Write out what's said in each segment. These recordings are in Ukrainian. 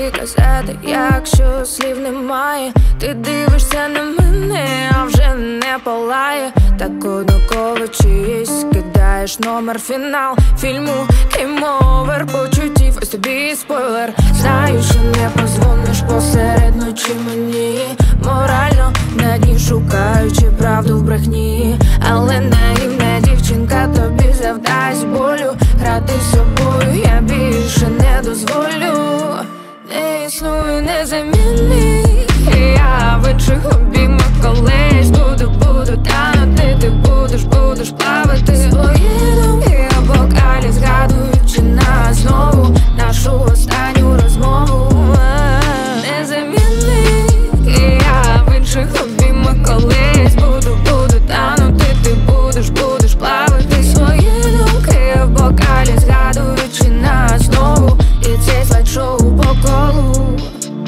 тобі казати, якщо слів немає? Ти дивишся на мене, а вже не палає. Так однаково чиїсь, кидаєш номер, фінал фільму, гейм-овер, почуттів, ось тобі спойлер. Знаю, що не позвониш посеред ночі мені, морально на дні шукаючи правду в брехні. Але наївна дівчинка тобі завдасть болю. Грати з собою я більше не дозволю. Не існує незамінний, я в інших обіймах колись буду танути. Ти будеш плавати свої думки в бокалі, згадуючи нас знову, нашу останню розмову. Незамінний, я в інших обіймах колись буду танути. Ти будеш плавати свої думки в бокалі, згадуючи нас знову, і цей слайд-шоу по колу.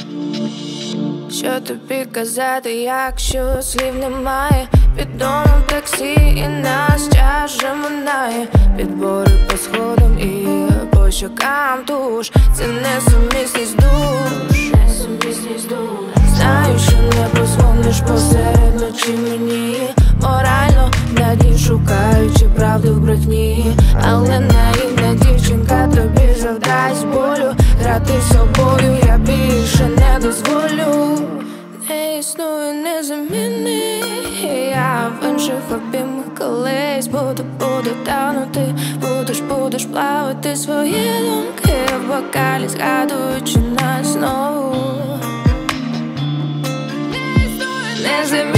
Що тобі казати, якщо слів немає? Під домом таксі і нас час вже минає. Підбори по сходам і по щокам туш. Це несумісність душ. Знаю, що не позвониш посеред ночі мені, морально на дні шукаючи правду в брехні. Але наївна дівчинка тобі завдасть болю. Грати з собою я більше не дозволю. Не існує незамінний, я в інших обіймах колись буду танути. Будеш плавати свої думки в бокалі, згадуючи нас знову. Незамінний.